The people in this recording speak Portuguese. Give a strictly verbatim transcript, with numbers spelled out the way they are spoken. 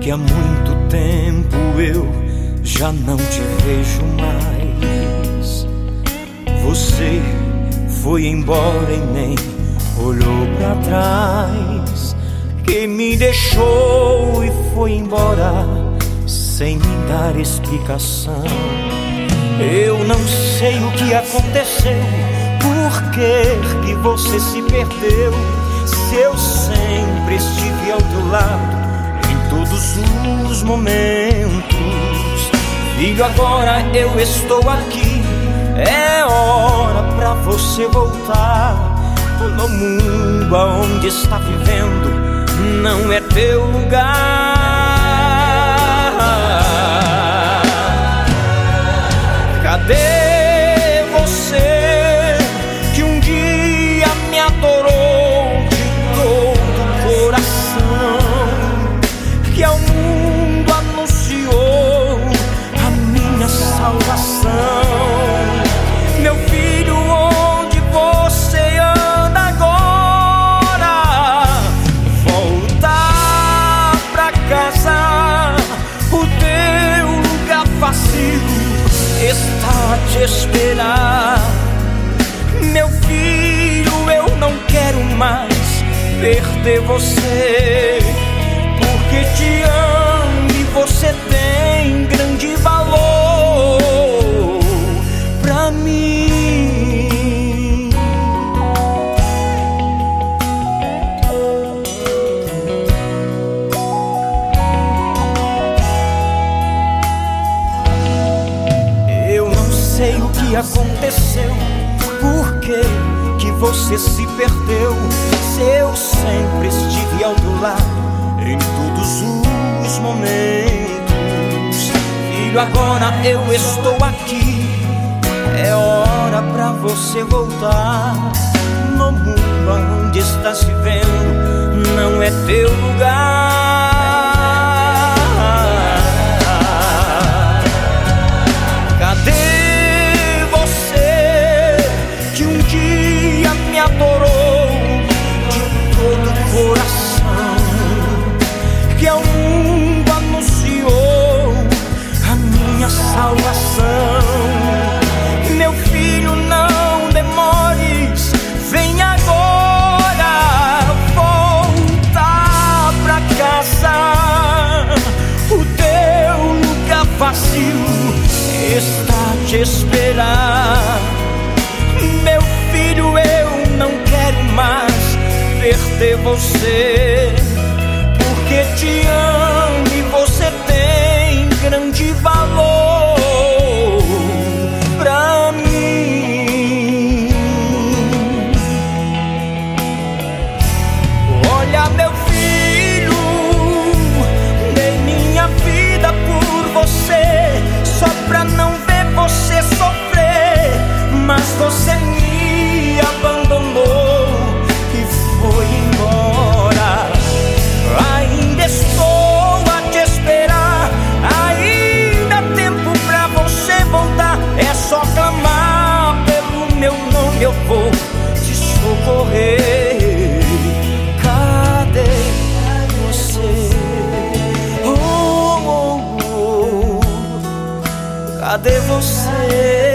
que há muito tempo eu já não te vejo mais. Você foi embora e nem olhou pra trás, que me deixou e foi embora sem me dar explicação. Eu não sei o que aconteceu, por que que você se perdeu, se eu sempre estive ao teu lado em todos os momentos. Filho, agora eu estou aqui, é hora pra você voltar. No mundo aonde está vivendo não é teu lugar. Cadê você que um dia me adorou de todo o coração, que ao mundo anunciou a minha salvação? Meu filho, onde você anda agora? Volta pra casa, o teu lugar vazio está a te esperar. Meu filho, eu não quero mais perder você, porque te amo e você tem grande valor pra mim. Eu não sei o que aconteceu, por que que você se perdeu, se eu sempre estive ao teu lado em todos os momentos. Filho, agora eu estou aqui, é hora pra você voltar. No mundo onde estás vivendo não é teu lugar. Cadê você que um dia me adorou de todo o coração, que ao mundo anunciou a minha salvação? Meu filho, não demores, vem agora voltar pra casa. O teu lugar vazio está a te esperar. Meu filho, eu não quero mais perder você, porque te amo e você tem grande valor pra mim. Olha, meu filho, dei minha vida por você, só pra não ver você sofrer, mas você me abandonou e foi embora. Ainda estou a te esperar, ainda há tempo pra você voltar. É só clamar pelo meu nome, eu vou te socorrer. Cadê você? Oh, oh, oh. Cadê você?